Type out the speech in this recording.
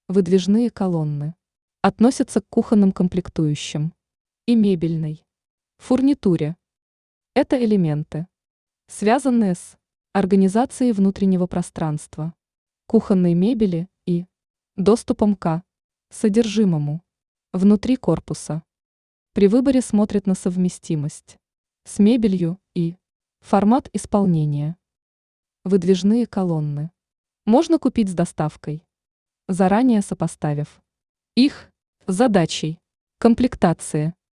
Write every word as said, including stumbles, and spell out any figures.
Выдвижные колонны относятся к кухонным комплектующим и мебельной фурнитуре. Это элементы, связанные с организацией внутреннего пространства, кухонной мебели и доступом к содержимому внутри корпуса. При выборе смотрят на совместимость с мебелью и формат исполнения. Выдвижные колонны можно купить с доставкой, заранее сопоставив их с задачей комплектации.